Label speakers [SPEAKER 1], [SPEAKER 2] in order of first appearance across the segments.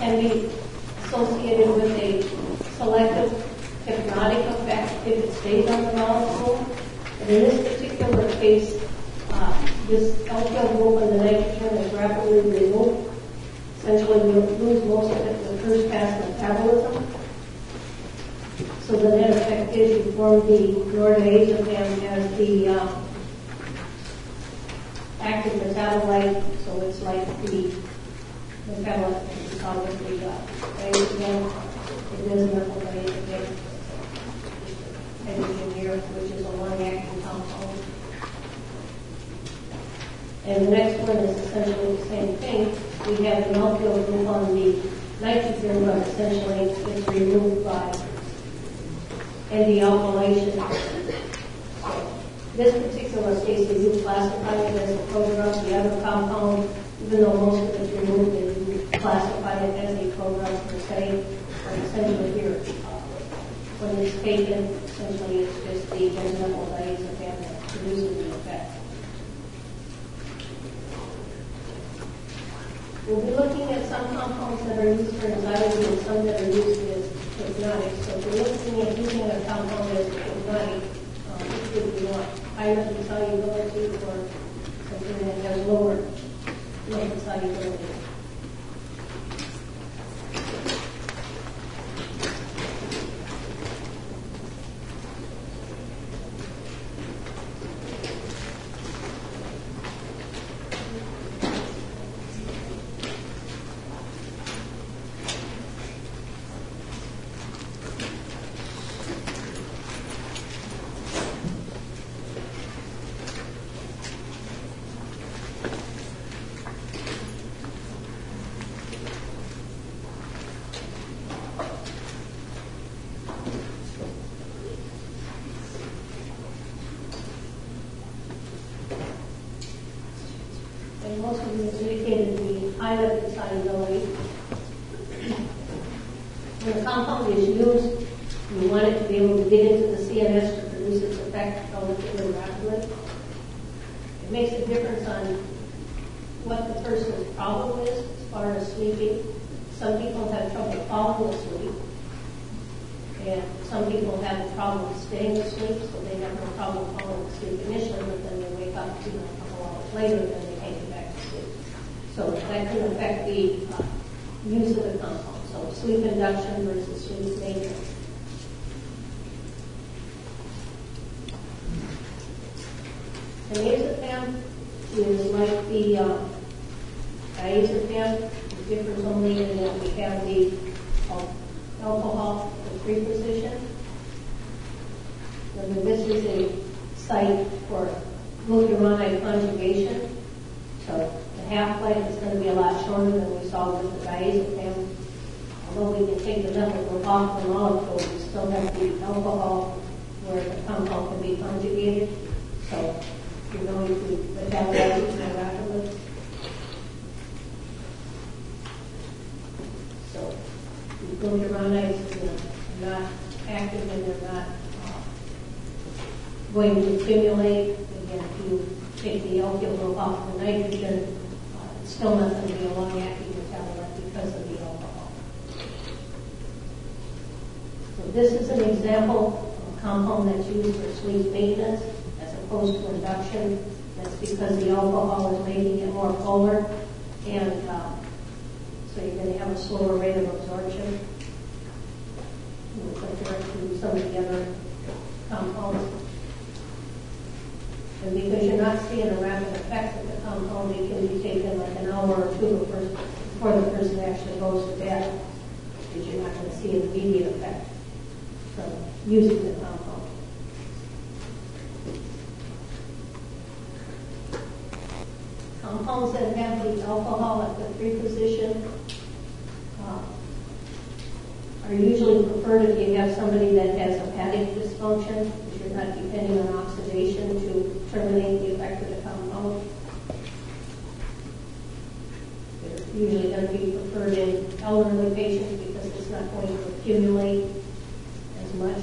[SPEAKER 1] can be associated with a selective hypnotic effect if it stays on the molecule. And in this particular case, this alkyl group and the nitrogen is rapidly removed. Essentially, we lose most of it in the first pass metabolism. So the net effect is you form the nordiazepam as the active metabolite, so it's like the metabolite that we call it the diazepam. It is methyl diazepam, engineer, which is a long-acting compound. And the next one is essentially the same thing. We have an alkyl group on the nitrogen, but essentially it's removed by ND-alkylation. So this particular case, they do classify it as a prodrug. The other compound, even though most of it's removed, they do classify it as a prodrug per se. But essentially here, when it's taken, essentially it's just the methyl diazepam that produces the effect. We'll be looking at some compounds that are used for anxiety and some that are used as hypnotic. So if we're looking at using a compound as hypnotic, which would we want? High lipid solubility or something that has lower lipid solubility? And most of you indicated the high lipid solubility. When a compound is used, you want it to be able to get into the CNS to produce its effect relatively rapidly. It makes a difference on what the person's problem is as far as sleeping. Some people have trouble falling asleep, and some people have a problem staying asleep, so they have no problem falling asleep initially, but then they wake up a couple hours later and then they can't get back to sleep. So that can affect the use of the compound. So sleep induction versus sleep maintenance. Diazepam is like the diazepam. It differs only in that we have the alcohol in free position. And this is a site for glucuronide conjugation. So the half-life is going to be a lot shorter than we saw with the diazepam. Although we can take the methyl group off the molecule, we still have the alcohol where the compound can be conjugated. So you're going to metabolize it more rapidly. So the glucuronides are not active and they're not going to stimulate. Again, if you take the alkyl group off the nitrogen, it's still not going to be a long-acting metabolite because of the alcohol. So this is an example of a compound that's used for sleep maintenance as opposed to induction. That's because the alcohol is making it more polar, and so you're going to have a slower rate of absorption compared to some of the other compounds. And because you're not seeing a rapid effect of the compound, it can be taken like an hour or two before the person actually goes to bed, because you're not going to see an immediate effect from using the compound. Compounds that have the alcohol at the free position are usually preferred if you have somebody that has hepatic dysfunction, if you're not depending on oxidation to terminate the effect of the compound. They're usually going to be preferred in elderly patients because it's not going to accumulate as much.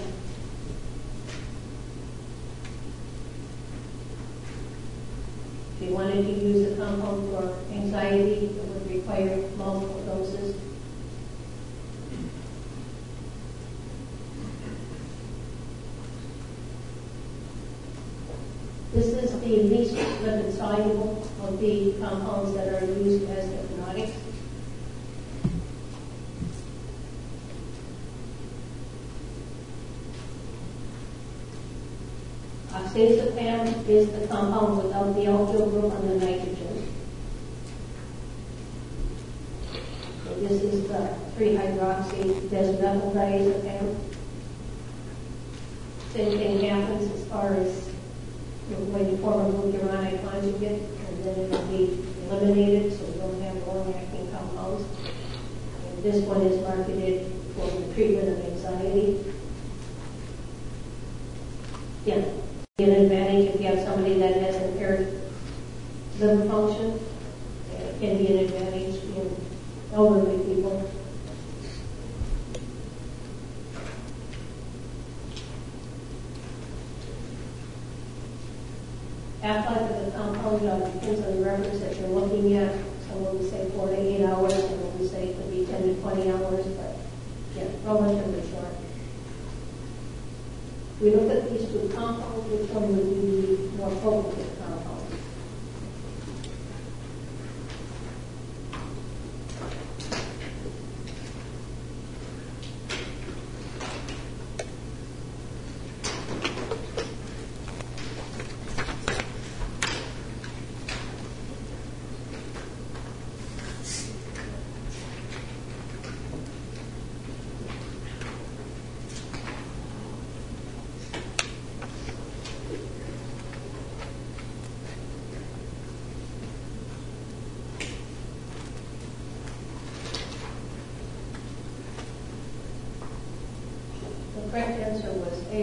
[SPEAKER 1] If you wanted to use a compound for anxiety, it would require multiple doses. the compounds that are used as hypnotics. Oxazepam is the compound without the alkyl group on the nitrogen. So this is the 3-hydroxy-desmethyldiazepam. Same thing happens as far as when you form a glucuronide conjugate, and then it will be eliminated, so we don't have long-acting compounds. And this one is marketed for the treatment of anxiety. Yeah. An advantage if you have somebody that has impaired liver function. It can be an advantage in elderly people. Half-life of the compound depends on the reference that you're looking at. Some will say 4 to 8 hours, some will say it could be 10 to 20 hours, but yeah, relatively short. We look at these two compounds, which one would be the more potent compound? The correct answer was A.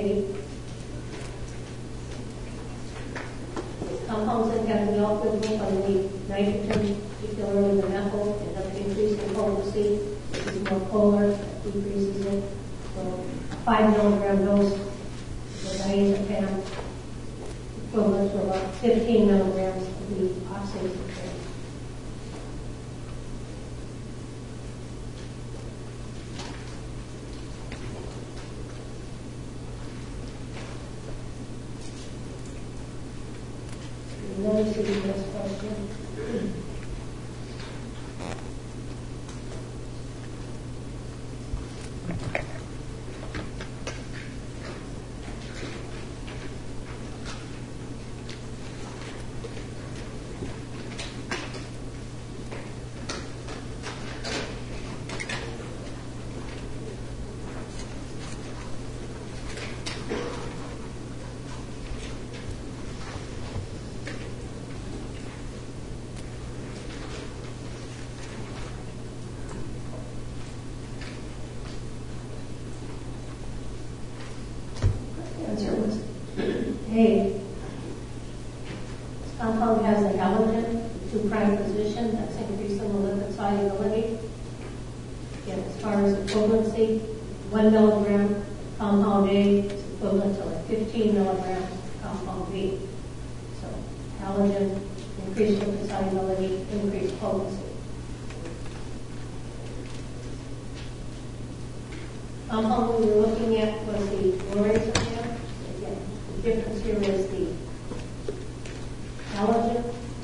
[SPEAKER 1] Compounds that have the alkyl group on the nitrogen, particularly the methyl, end up increasing potency. This is more polar, that decreases it. So a 5 milligram dose of diazepam equivalent to about 15 milligrams of the oxazepam. Let me see the next question. Hey, this compound has a halogen, 2' position, that's increasing the lipid solubility. Again, as far as equivalency, 1 milligram compound A is equivalent to like 15 milligrams compound B. So halogen, increased lipid solubility, increased potency. Compound we were looking at was the lorazepam. The difference here is the halogen.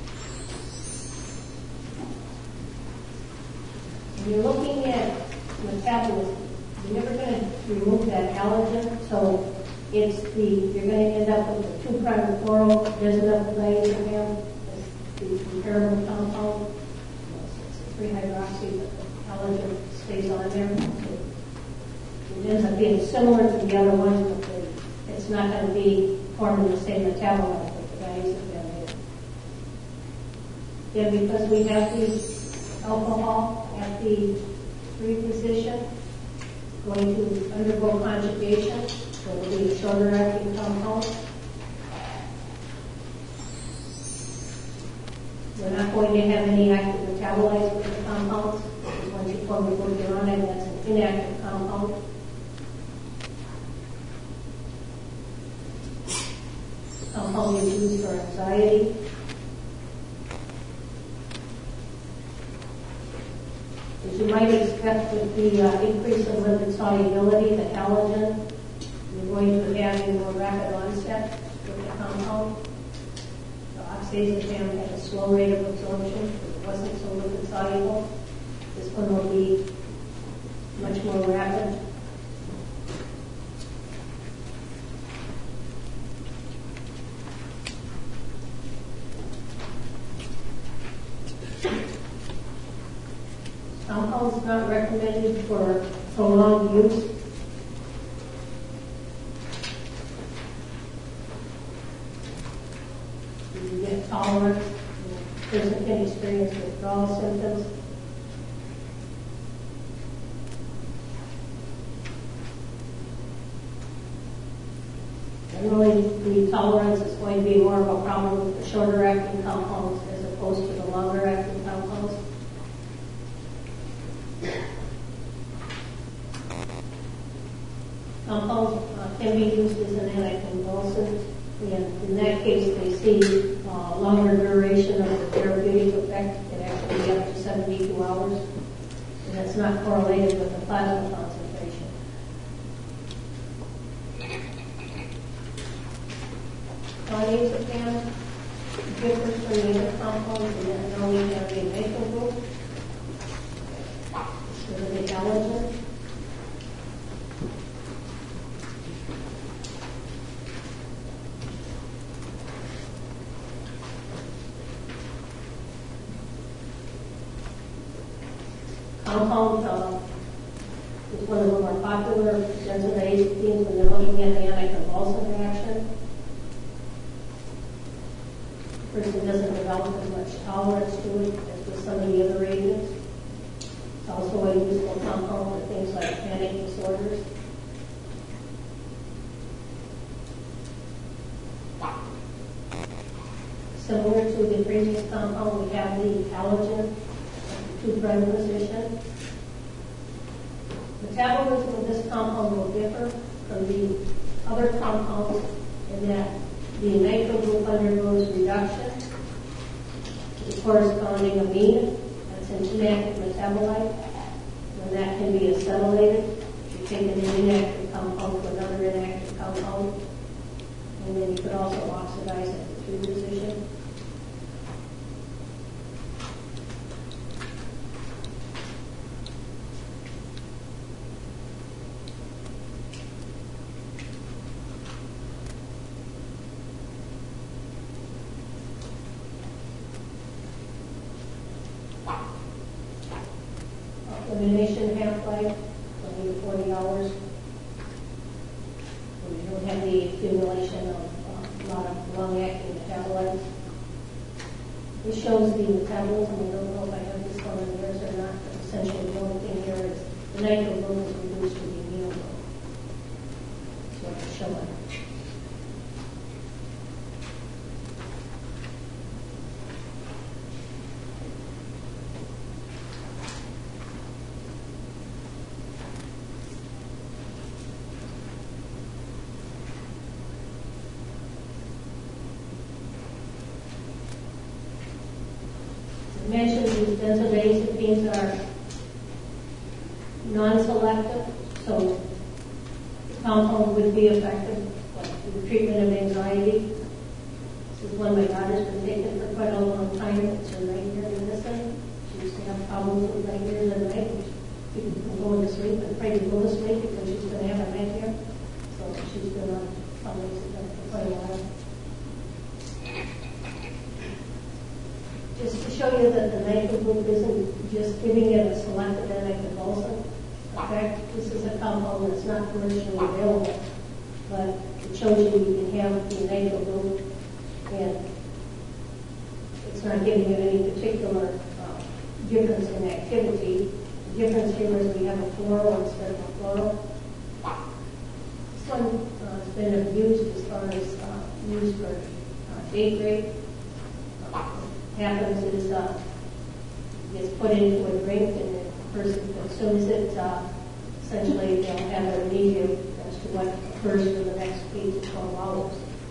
[SPEAKER 1] When you're looking at metabolism, you're never going to remove that halogen, so it's you're going to end up with the 2' chloro-desmethyldiazepam as the comparable compound. It's a 3-hydroxy, but the halogen stays on there. So it ends up being similar to the other ones, but it's not going to be forming the same metabolite that the diazepam is. Then because we have the alcohol at the 3 position, going to undergo conjugation, so it will be a shorter acting compound. We're not going to have any active metabolites with the compounds. Once you form the glucuronide, that's an inactive compound. Compound is used for anxiety. As you might expect with the increase in lipid solubility, the halogen, you're going to have a more rapid onset with the compound. The oxazepam had a slow rate of absorption. It wasn't so liquid soluble. This one will be much more rapid. Compounds not recommended for prolonged use. You get tolerance. The person can experience withdrawal symptoms. Generally, the tolerance is going to be more of a problem with the shorter acting compounds as opposed to the longer acting compounds. Compounds can be used as an anticonvulsant, and in that case they see longer duration of the therapeutic effect. It actually be up to 72 hours, and that's not correlated with the plasma concentration. Diazepam differs from the other compounds in that it only has a methyl group instead of the halogen. Compound is one of the more popular benzodiazepines when they're looking at the anticonvulsant action. The person doesn't develop as much tolerance to it as with some of the other agents. It's also a useful compound for things like panic disorders. Similar to the previous compound, we have the halogen at the 2' position. Metabolism of this compound will differ from the other compounds in that the nitro group undergoes reduction to the corresponding amine. That's an inactive metabolite. When that can be acetylated, you take an inactive compound to another inactive compound, and then you could also oxidize at the 2 position. Elimination half-life, 20 to 40 hours. We don't have the accumulation of a lot of long-acting metabolites. This shows the metabolism. I don't know if I have this one in yours or not, but essentially the only thing here is the nitro group is reduced to the amino group. So it's showing. I mentioned these benzodiazepines are non-selective, so the compound would be effective for the treatment of anxiety. This is one my daughter's been taking for quite a long time. It's her nightmare medicine. She used to have problems with nightmares at night. She was going to sleep and afraid to go to sleep because she's going to have a nightmare. So she's been on Oxycontin for quite a while. Just to show you that the nitro group isn't just giving it a selective anticonvulsant effect. This is a compound that's not commercially available, but it shows you can have the nitro group, and it's not giving you any particular difference in activity. The difference here is we have a floral instead of a floral. This one has been abused as far as used for date rape. Happens is gets put into a drink, and the person consumes it. Essentially, they'll have amnesia as to what occurs for the next 8 to 12 hours.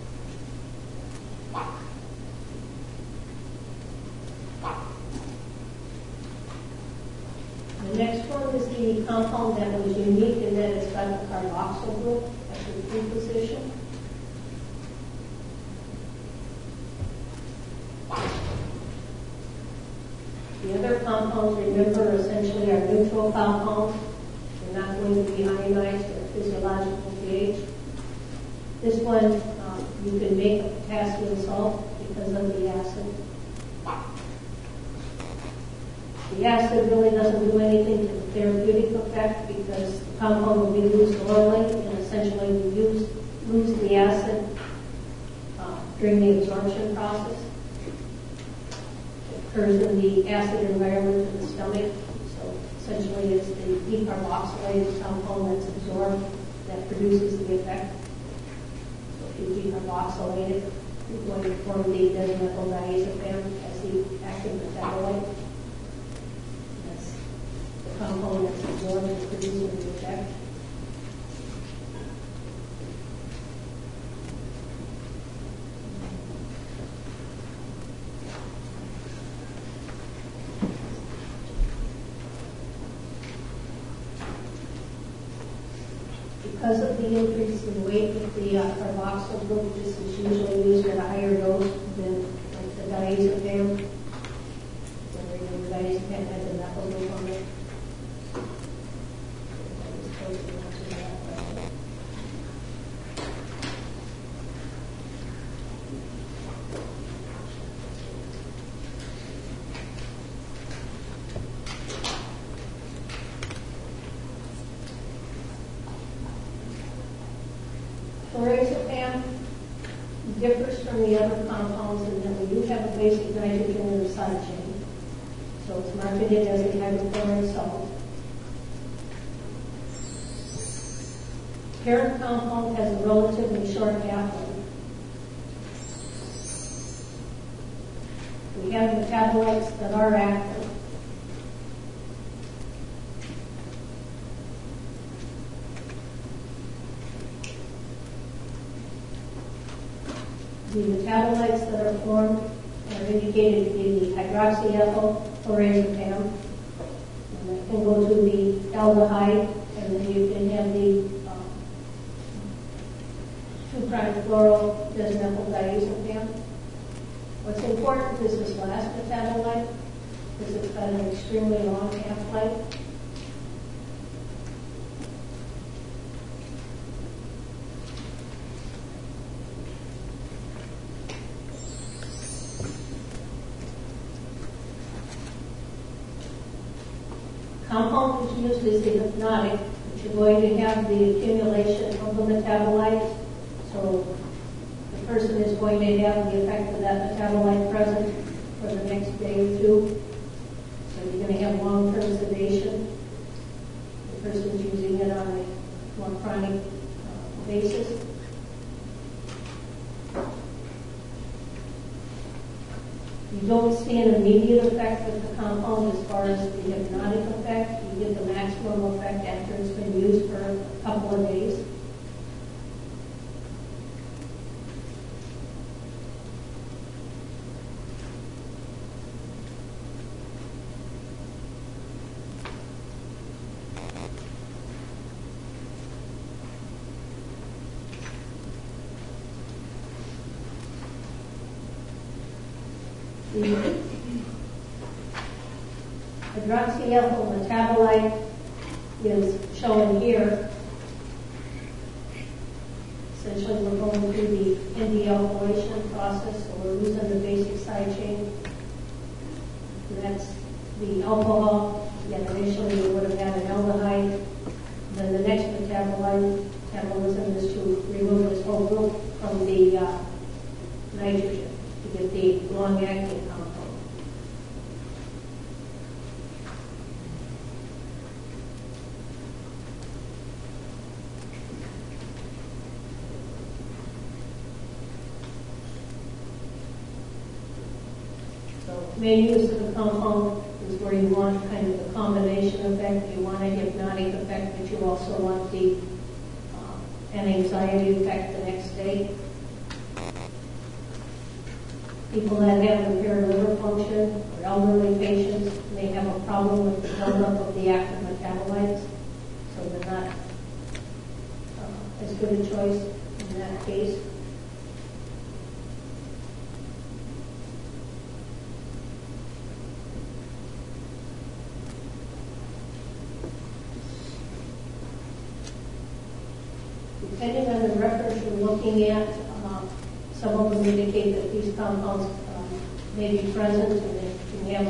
[SPEAKER 1] The next one is the compound that was unique in that it's got the carboxyl group at the 3 position. compounds, remember, essentially are neutral compounds. They're not going to be ionized or physiological pH. This one, you can make a potassium salt because of the acid. The acid really doesn't do anything to the therapeutic effect because the compound will be used orally, and essentially you lose the acid during the absorption process. It occurs in the acid environment of the stomach, so essentially it's the decarboxylated compound that's absorbed that produces the effect. So if you decarboxylate it, you're going to form the desmethyl diazepam as the active metabolite. Compound that's absorbed and producing the effect. Because of the increase in weight with the carboxyl group, this is usually used at a higher dose than like the diazepam. The diazepam has a methyl group on it. Chlorazepam differs from the other compounds in that we do have a basic nitrogen in the side chain. So it's marketed as a hydrochloride salt. Parent compound has a relatively short half-life. We have metabolites that are active. The metabolites that are formed are indicated to be the hydroxyethyl chlorazepam. And that can go to the aldehyde, and then you can have the 2'-fluoro desmethyl diazepam. What's important is this last metabolite, because it's got an extremely long half-life. Compound is used as a hypnotic, but you're going to have the accumulation of the metabolites. So the person is going to have the effect of that metabolite present for the next day or two. So you're going to have long-term sedation. The person's using it on a more chronic basis. You don't see an immediate effect with the compound as far as the hypnotic effect. You get the maximum effect after it's been used for a couple of days. The hydroxyethyl metabolite is shown here. Essentially, we're going through the dealkylation process, so we're losing the basic side chain. And that's the alcohol. Again, initially we would have had an aldehyde. Then the next metabolism is to remove this whole group from the nitrogen to get the long-acting compound. So main use of the compound is where you want kind of the combination effect. You want a hypnotic effect, but you also want the an anxiety effect the next day. People that have impaired liver function or elderly patients may have a problem with the buildup of the active metabolites, so they're not as good a choice in that case. Depending on the reference you're looking at, some of them indicate that these compounds may be present and they can have a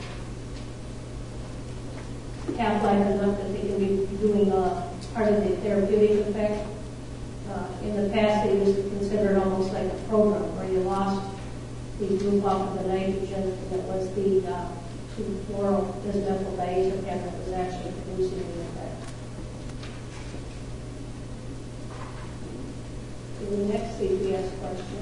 [SPEAKER 1] half-life enough that they can be doing part of the therapeutic effect. In the past, they used to consider it almost like a program where you lost the group off of the nitrogen, and it was the 2-fluoro-bismethyldiazepam that was actually producing the effect. The next CPS question.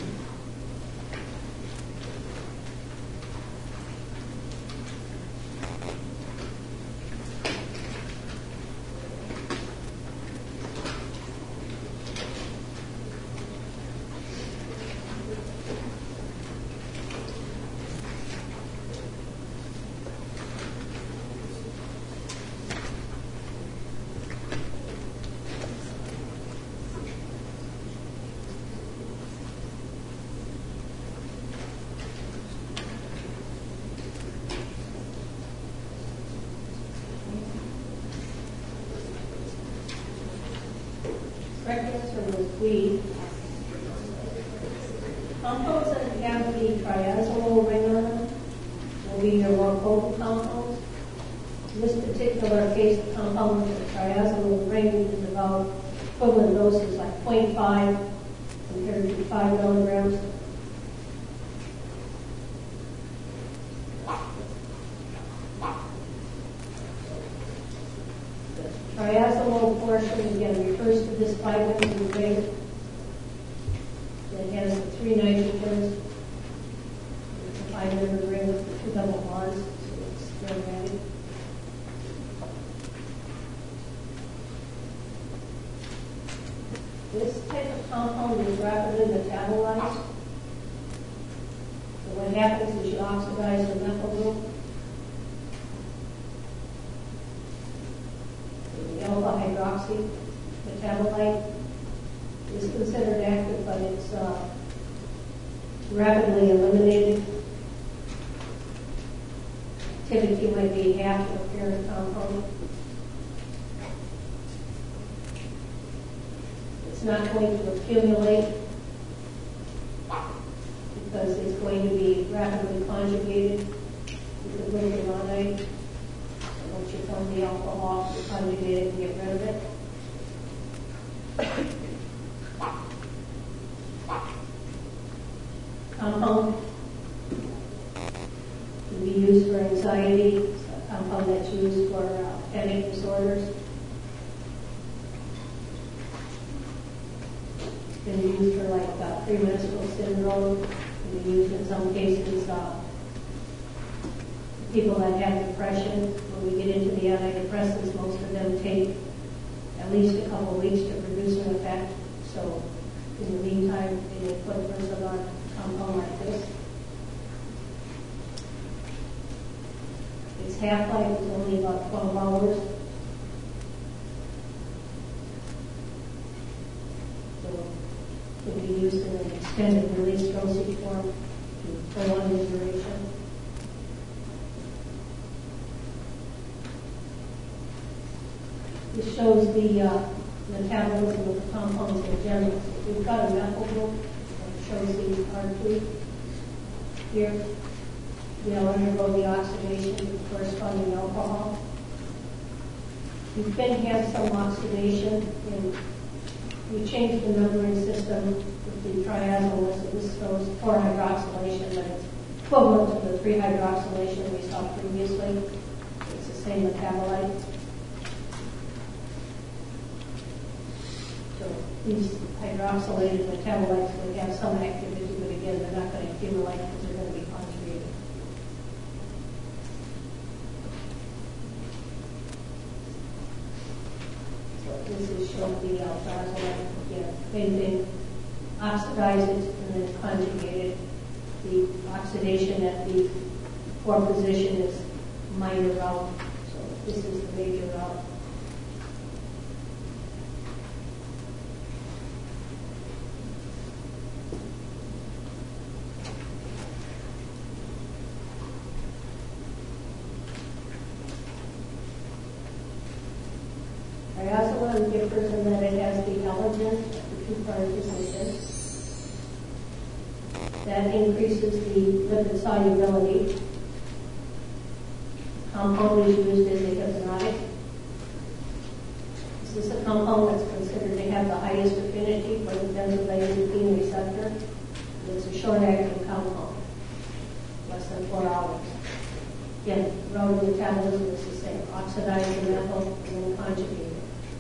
[SPEAKER 1] Correct answer was weed. Compounds that have the triazole ring on them will be your more potent compounds. In this particular case, the compound with the triazole ring is about equivalent doses like 0.5 compared to 5 milligrams. Triazole portion, again, refers to this 5-member ring that has the 3 nitrogens. It's a 5-member ring with the 2 double bonds, so it's aromatic. This type of compound is rapidly metabolized. So what happens is you oxidize the methyl group. Alpha hydroxy metabolite is considered active, but it's rapidly eliminated. Activity might be half of the parent compound. It's not going to accumulate because it's going to be rapidly conjugated with the glucuronide. Once you form the alcohol, you conjugate it and get rid of it. Compound can be used for anxiety. It's a compound that's used for panic disorders. It's been used for like premenstrual syndrome. It can be used in some cases people that have depression. When we get into the antidepressants, most of them take at least a couple of weeks to produce an effect. So in the meantime, they may put a person on a compound like this. Its half-life is only about 12 hours. So it can be used in an extended release dosage form to prolong the duration. This shows the metabolism of the compounds in general. So we've got a methyl group that shows the R2 here. They'll undergo the oxidation with corresponding alcohol. You can have some oxidation, and we changed the numbering system with the triazole. So this shows 4-hydroxylation, but it's equivalent to the 3-hydroxylation we saw previously. It's the same metabolite. These hydroxylated metabolites will have some activity, but again, they're not going to accumulate because they're going to be conjugated. So this is showing the alpha-azolite. Again, same thing. Oxidize it and then conjugate it. The oxidation at the core position is minor route. So this is the major route. Triazole differs in that it has the halogen oxygen at the two-part position. That increases the lipid solubility. Compound is used as a hypnotic. This is a compound that's considered to have the highest affinity for the benzodiazepine receptor. It's a short-acting compound, less than 4 hours. Again, road metabolism is the same. Oxidize the methyl and then conjugate it.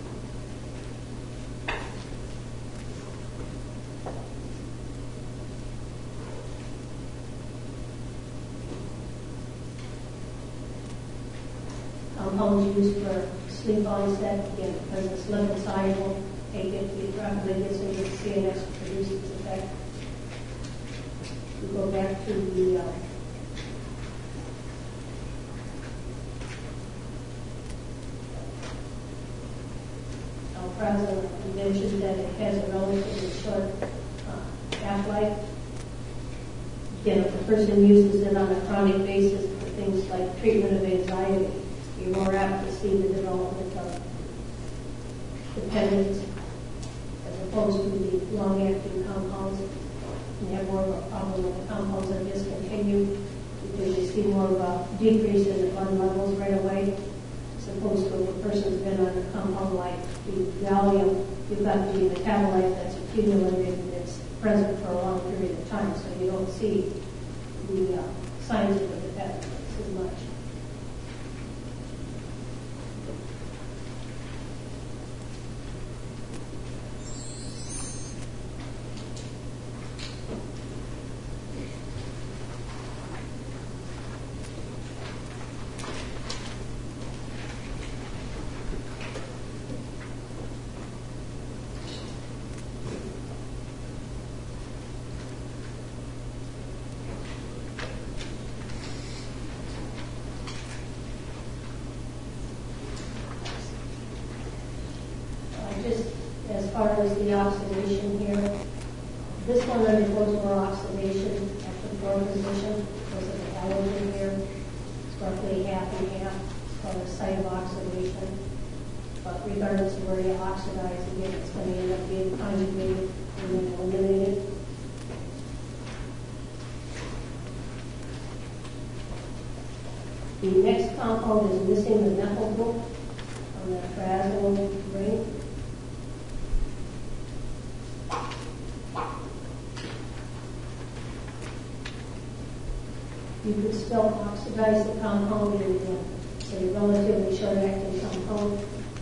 [SPEAKER 1] Compounds used for sleep onset, again, because it's lipid soluble, take it rapidly gets into the CNS to produce its effect. We go back to the alprazolam. We mentioned that it has a relatively short half-life. Again, if a person uses it on a chronic basis for things like treatment of anxiety, you're more apt to see the development of dependence as opposed to the long-acting compounds. You have more of a problem when the compounds are discontinued because you see more of a decrease in the blood levels right away, as opposed to if a person's been on a compound like the Valium, you've got the metabolite that's accumulated and it's present for a long period of time, so you don't see the signs of the dependence as much. Just as far as the oxidation here, this one undergoes more oxidation at the floor position because of the halogen here. It's roughly half and half. It's called a site of oxidation. But regardless of where you oxidize, again, it's going to end up being conjugated and then eliminated. The next compound is missing the methyl group on the triazolam ring. You could still oxidize the compound in a relatively short-acting compound.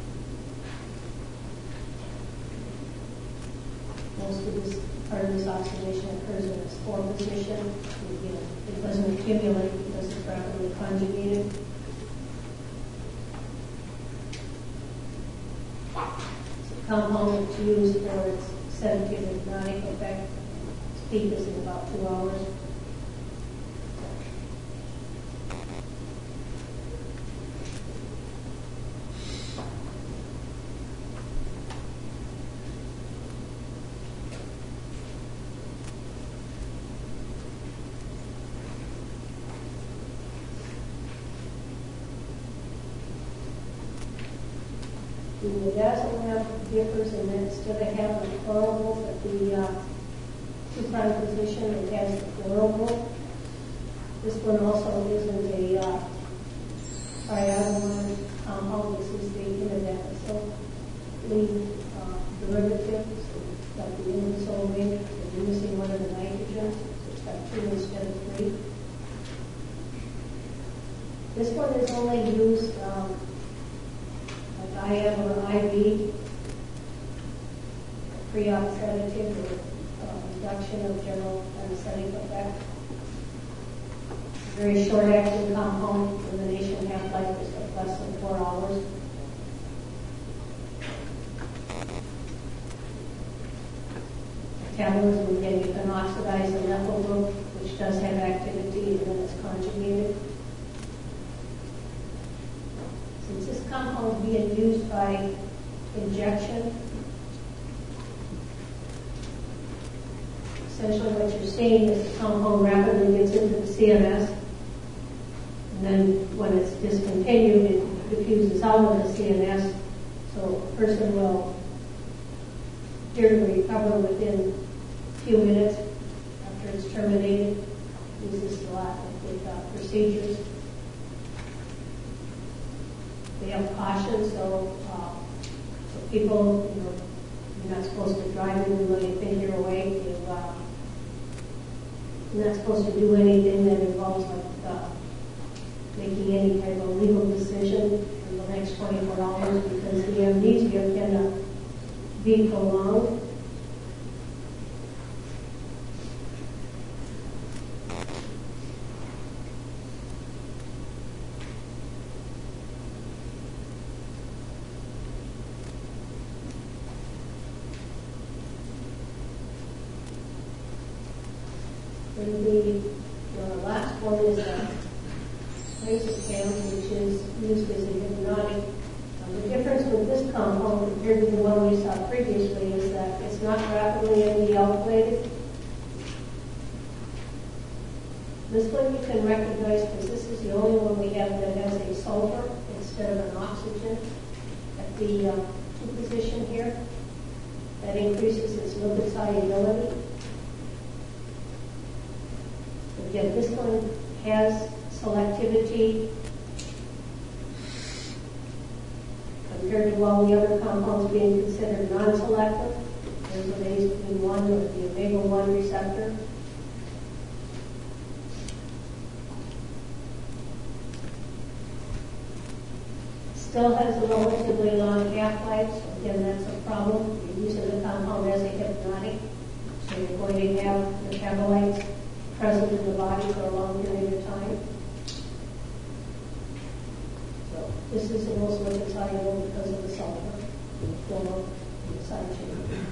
[SPEAKER 1] Most of this part of this oxidation occurs in its 4 position. It doesn't accumulate because it's rapidly conjugated. It's a compound that's used for its sedative and hypnotic effect. Its peak is in about 2 hours. The midazolam differs in that instead of having a chlorophyll at the 2' position, it has the chlorophyll. This one also isn't a triazolam compound. This is the imidazole derivative. So it's got the imidazole ring. So you're missing one of the nitrogens. So it's got 2 instead of 3. This one is only used IM or IV, pre-op sedative or reduction of general anesthetic effect. Very short-acting compound. Elimination half-life is less than 4 hours. Metabolism, again, you can oxidize the methyl group, which does have activity, and then it's conjugated. Since this compound is being used by injection, essentially what you're seeing is the compound rapidly gets into the CNS, and then when it's discontinued, it diffuses out of the CNS, so a person will appear to recover within a few minutes after it's terminated. Uses galactic procedures. They have caution, so people, you're not supposed to drive even though you think you're awake. You're not supposed to do anything that involves making any type of legal decision for the next 24 hours because the amnesia cannot be prolonged. And the last one is clozapam, which is used as a hypnotic. The difference with this compound compared to the one we saw previously is that it's not rapidly alkylated. This one you can recognize because this is the only one we have that has a sulfur instead of an oxygen at the 2 position here. That increases its lipid solubility. Again, this one has selectivity compared to all the other compounds being considered non-selective. There's an ACE1 or the omega-1 receptor. Still has a relatively long half-life, so again, that's a problem. You're using the compound as a hypnotic, so you're going to have metabolites present in the body for a long period of time. So this is the most lipid soluble because of the sulfur in the form of the side chain.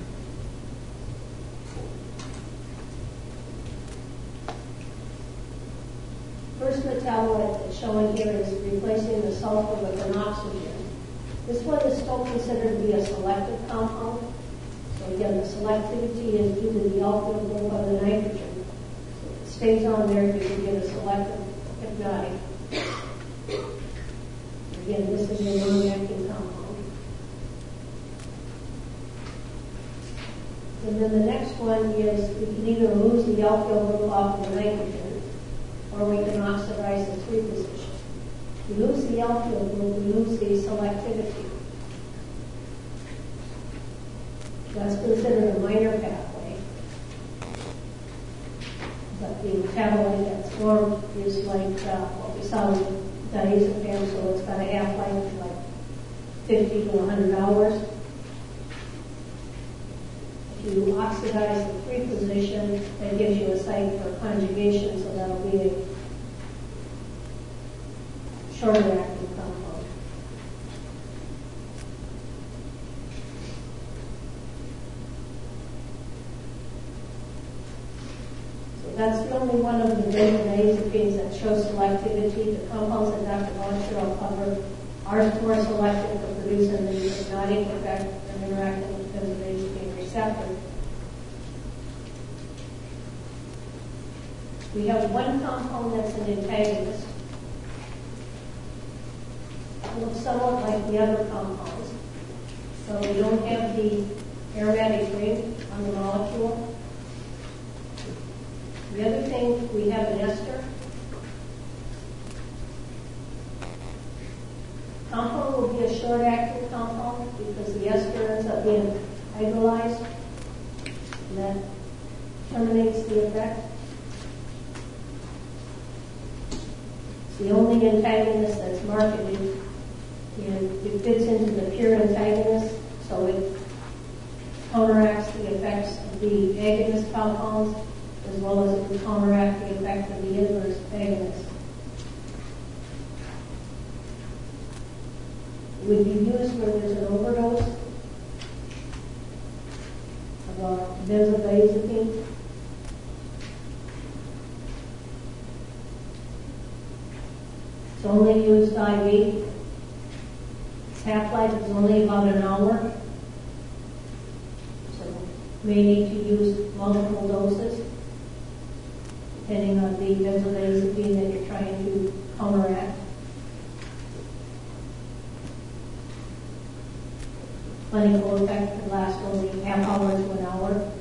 [SPEAKER 1] First metabolite that's shown here is replacing the sulfur with an oxygen. This one is still considered to be a selective compound. So again, the selectivity is due to the alkyl group of the nitrogen. Stays on there, you can get a selective hypnotic. Again, this is a non-acting compound. And then the next one is we can either lose the alkyl group off the nitrogen, or we can oxidize the 3 position. If we lose the alkyl group, we lose the selectivity. That's considered a minor pathway. But the metabolite that's formed is like what we saw with diazepam, so it's got a half-life of like 50 to 100 hours. If you oxidize the 3 position, that gives you a site for conjugation, so that'll be a shorter acting compound. That's the only one of the benzodiazepines that shows selectivity. The compounds that Dr. Bonsher will cover are more selective for producing the hypnotic effect and interacting with the benzodiazepine receptor. We have one compound that's an antagonist. It looks somewhat like the other compounds. So we don't have the aromatic ring on the molecule. The other thing, we have an ester. Compound will be a short-acting compound because the ester ends up being hydrolyzed, and that terminates the effect. It's the only antagonist that's marketed, and it fits into the pure antagonist, so it counteracts the effects of the agonist compounds, as well as it would counteract the effect of the inverse agonist. It would be used where there's an overdose of a benzodiazepine. It's only used IV. Its half-life is only about an hour. So you may need to use multiple doses, depending on the benzodiazepine that you're trying to counteract. clinical effect could last only half hour to an hour.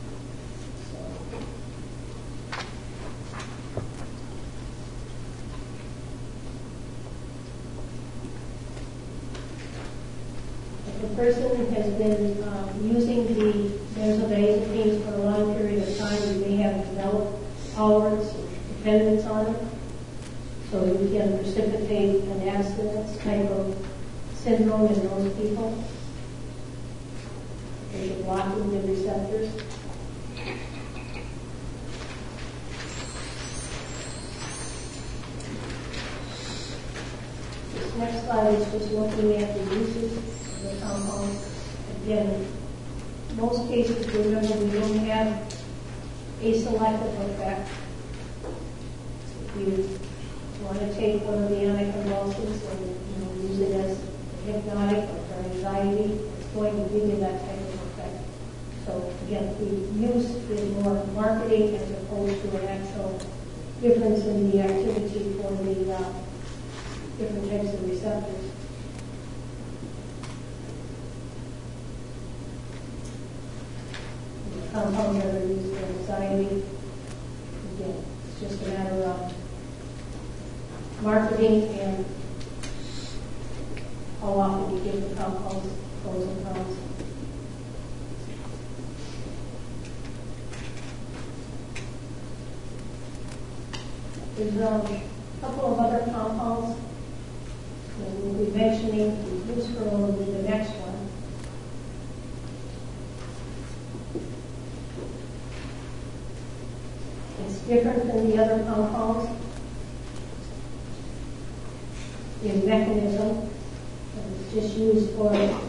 [SPEAKER 1] If a person has been using the benzodiazepines for a long period of time, you may have developed tolerance or dependence on it. So you can precipitate an abstinence type of syndrome in those people. There's a blocking the receptors. This next slide is just looking at the uses of the compound. Again, most cases, remember, we don't have a selective effect. If you want to take one of the anticonvulsants and use it as a hypnotic or for anxiety, it's going to give you that type of effect. So again, the use is more marketing as opposed to an actual difference in the activity for the different types of receptors. The compounds that are used for anxiety, again, it's just a matter of marketing and how often you give the compounds pros and cons. There's a couple of other compounds that we'll be mentioning. The Leucerol will be the next one. It's different than the other compounds in mechanism. It's just used for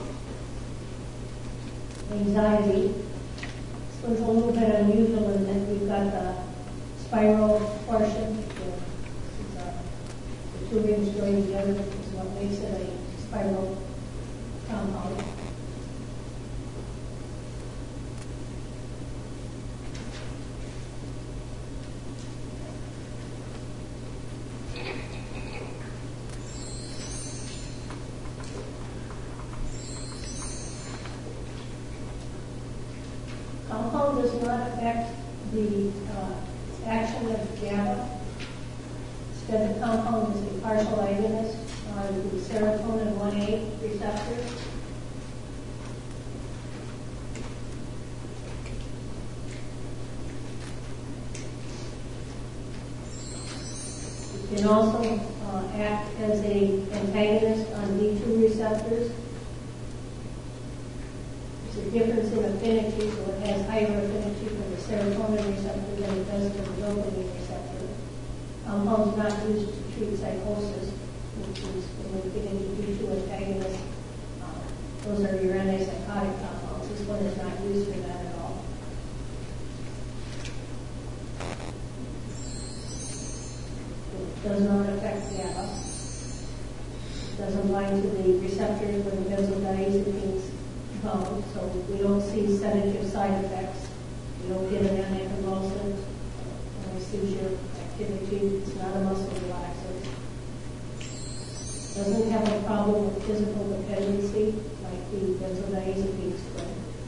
[SPEAKER 1] anxiety. This one's a little bit unusual in that we've got the spiral portion. The two rings joined together is what makes it a spiral compound. Compound does not affect the action of GABA. Instead, the compound is a partial agonist on the serotonin 1A receptor. It can also act as an antagonist on D2 receptors. There's a difference in affinity, so it has higher affinity for the serotonin receptor than it does for the dopamine receptor. Compounds not used to treat psychosis, which is when we get into D2 antagonists. Those are your antipsychotic compounds. This one is not used for that at all. It does not affect GABA. It doesn't bind to the receptors where the benzodiazepines bound, so we don't see sedative side effects. We don't get an anticonvulsant, anesthesia activity. It's not a muscle relaxant. Doesn't have a problem with physical dependency like the benzodiazepines would.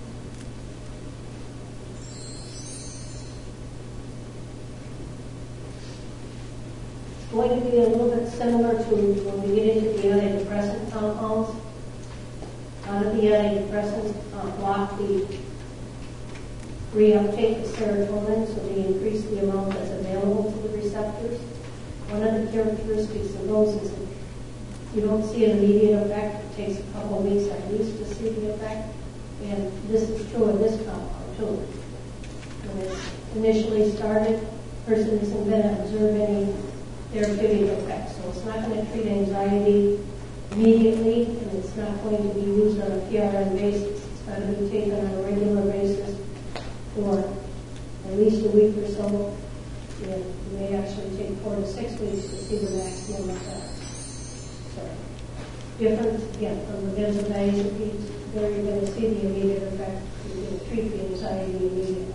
[SPEAKER 1] It's going to be a little bit similar to when we get into the antidepressant compounds. A lot of the antidepressants block the reuptake of serotonin, so they increase the amount that's available to the receptors. One of the characteristics of those is that you don't see an immediate effect. It takes a couple of weeks at least to see the effect. And this is true in this compound too. When it's initially started, the person isn't going to observe any therapeutic effects. So it's not going to treat anxiety immediately, and it's not going to be used on a PRN basis. It's going to be taken on a regular basis for at least a week or so. And it may actually take 4 to 6 weeks to see the maximum effect. So, different, again, from the benzodiazepines, where you're going to see the immediate effect. You're going to treat the anxiety immediately.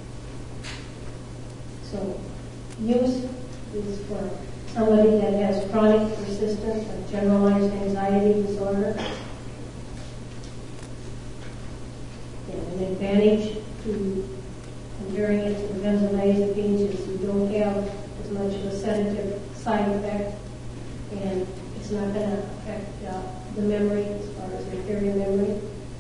[SPEAKER 1] So, use is for somebody that has chronic, persistent, or generalized anxiety disorder. advantage to comparing it to the benzodiazepines is you don't have as much of a sedative side effect, and it's not going to affect the memory as far as repairing memory.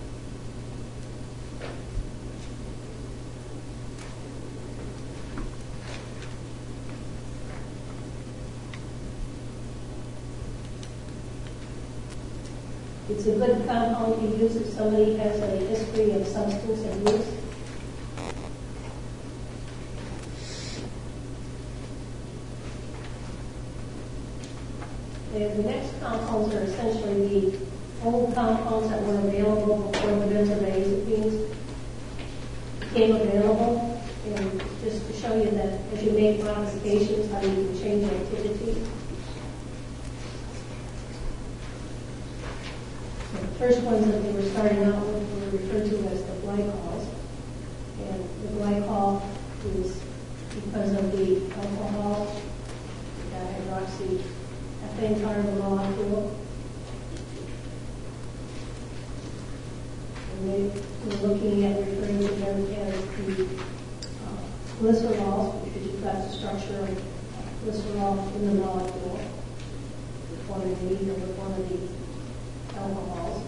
[SPEAKER 1] It's a good compound to use if somebody has a history of substance abuse. The next compounds are essentially the old compounds that were available before the benzodiazepines became available. And just to show you that as you make modifications, how you can change activity. The first ones that they were starting out with were referred to as the glycols. And the glycol is because of the alcohol, the dihydroxyethane part of the molecule. And they were looking at referring to them as the glycerols, because you've got the structure of glycerol in the molecule, with one of the either with one of the alcohols.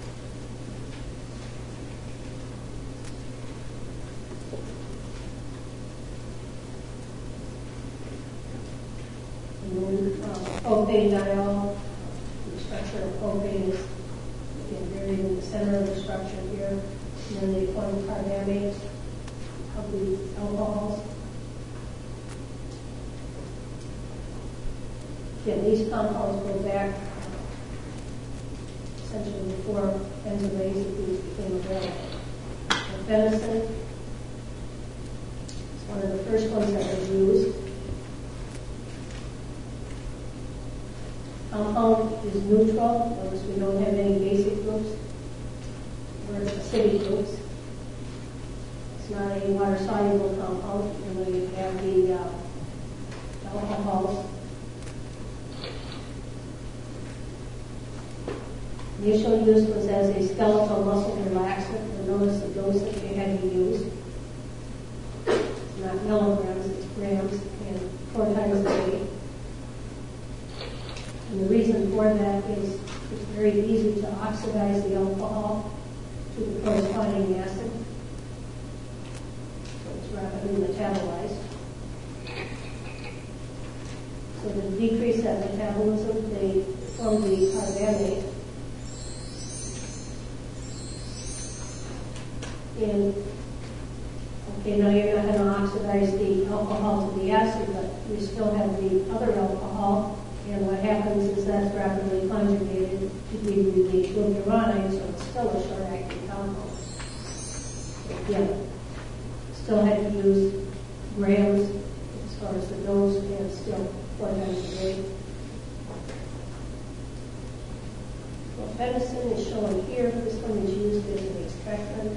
[SPEAKER 1] And then propane-diol, the structure of propane is buried in the center of the structure here. And then they form carbamates of the alcohols. Again, these compounds go back essentially before benzodiazepines became available. Phenicin is one of the first ones that were used. Compound is neutral, notice we don't have any basic groups or acidic groups. It's not a water-soluble compound, and when you have the alcohols. Initial use was as a skeletal muscle relaxant, and notice the dose that they had to use. It's not milligrams, it's grams, and 4 times a day. And the reason for that is it's very easy to oxidize the alcohol to the corresponding acid. So it's rapidly metabolized. So to decrease that metabolism, they form the carbamate. And okay, now you're not going to oxidize the alcohol to the acid, but you still have the other alcohol. And what happens is that's rapidly conjugated to be the glucuronide, so it's still a short-acting compound. So again, still had to use grams as far as the dose, and still 4 times a day. Well, phenicin is shown here. This one is used as an expectorant.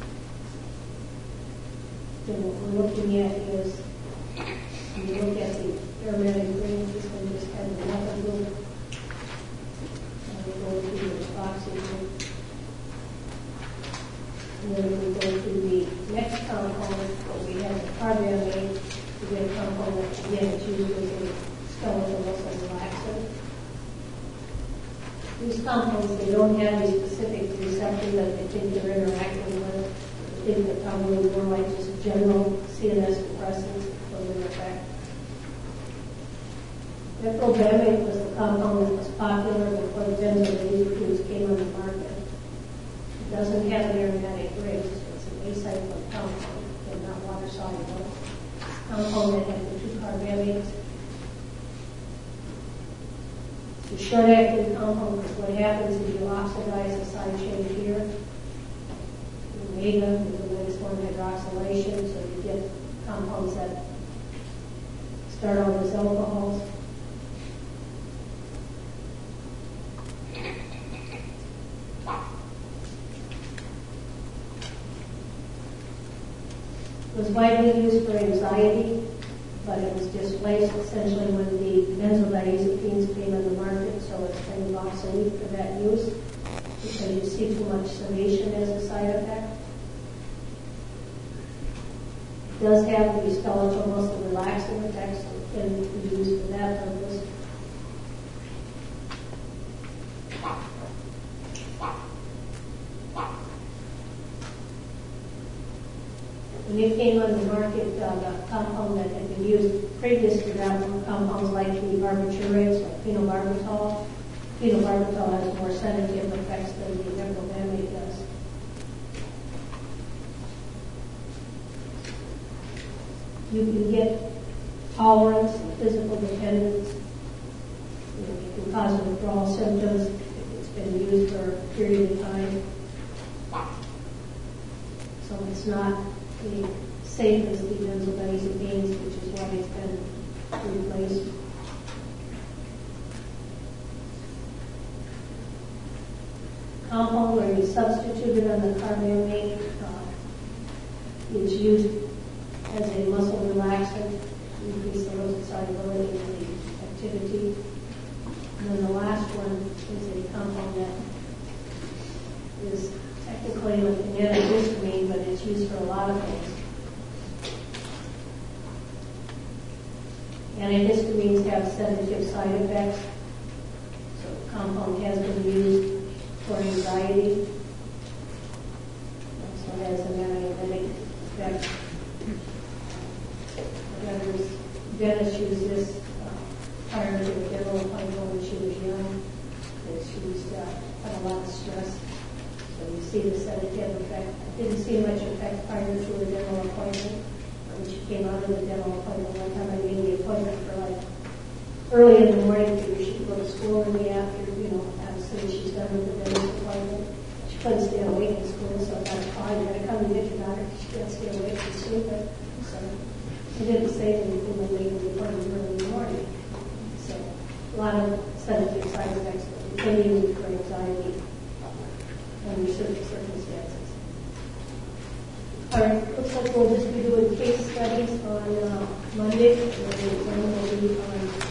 [SPEAKER 1] And what we're looking at is, when you look at the aromatic rings, this one just has a methyl group. And we go to the oxy group. And then we go to the next compound, where we have the carbamate. We get a compound that, again, it's used as a skeletal muscle relaxant. These compounds, they don't have a specific receptor that they think they're interacting with. They think they're probably more like just general CNS depressants for their effect. Methylbromate was the compound that was popular before the benzodiazepines came on the market. It doesn't have an aromatic ring, so it's an acyclic compound and not water-soluble. It's a compound that has the 2 carbamates. It's a short-acting compound because what happens is you oxidize the side chain here. Omega is the latest one, hydroxylation, so you get compounds that start out as alcohols. It was widely used for anxiety, but it was displaced essentially when the benzodiazepines came on the market, so it's kind of obsolete for that use because you see too much sedation as a side effect. does have the skeletal muscle relaxing effects, so it can be used for that purpose. When it came on the market, the compound that had been used previous to that were compounds like the barbiturates, like phenobarbital. Phenobarbital has more sedative effects than the methylphenidate does. You can get tolerance and physical dependence. It can cause withdrawal symptoms if it's been used for a period of time. So it's not the same as the benzodiazepines, which is why it's been replaced. Compound where you substitute it on the carbamate, it's used as a muscle relaxant, increase the muscle solubility and the activity. And then the last one is a compound that is technically an antihistamine, but it's used for a lot of things. Antihistamines have sedative side effects, so the compound has been used for anxiety. Also has an antiemetic effect. Dennis used this prior to the dental appointment when she was young, because she used to have a lot of stress. So you see the sedative effect. I didn't see much effect prior to the dental appointment. When she came out of the dental appointment, one time I made the appointment for like early in the morning because she could go to school in the afternoon, as soon as she's done with the dentist appointment. She couldn't stay awake in school, so that's fine. You gotta come and get your daughter because she can't stay awake and sleep. So she didn't say anything when they made the appointment early in the morning. So a lot of sedative side effects that you can use for anxiety under certain circumstances. All right, looks like we'll just be doing case studies on Monday, and then we'll be on